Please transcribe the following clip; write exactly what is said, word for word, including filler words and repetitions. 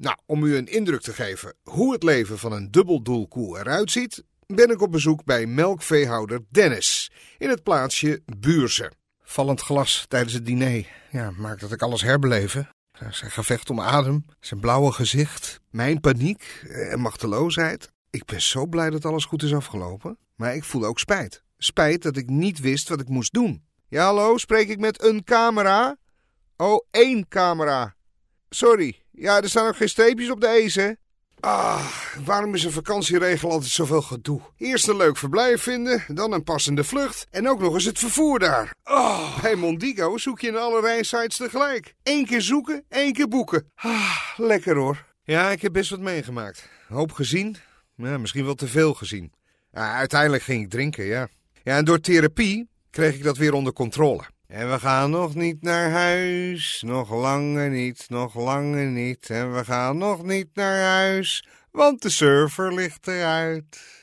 Nou, om u een indruk te geven hoe het leven van een dubbeldoelkoe eruit ziet, ben ik op bezoek bij melkveehouder Dennis in het plaatsje Buurse. Vallend glas tijdens het diner ja, maakt dat ik alles herbeleven. Zijn gevecht om adem, zijn blauwe gezicht, mijn paniek en machteloosheid. Ik ben zo blij dat alles goed is afgelopen, maar ik voel ook spijt. Spijt dat ik niet wist wat ik moest doen. Ja, hallo, spreek ik met een camera? Oh, één camera. Sorry, ja, er staan ook geen streepjes op de E's, hè? Ah, waarom is een vakantieregel altijd zoveel gedoe? Eerst een leuk verblijf vinden, dan een passende vlucht en ook nog eens het vervoer daar. Oh, bij Mondigo zoek je in alle reissites tegelijk. Eén keer zoeken, één keer boeken. Ah, lekker hoor. Ja, ik heb best wat meegemaakt. Een hoop gezien, ja, misschien wel te veel gezien. Ja, uiteindelijk ging ik drinken, ja. Ja, en door therapie kreeg ik dat weer onder controle. En we gaan nog niet naar huis, nog langer niet, nog langer niet. En we gaan nog niet naar huis, want de server ligt eruit.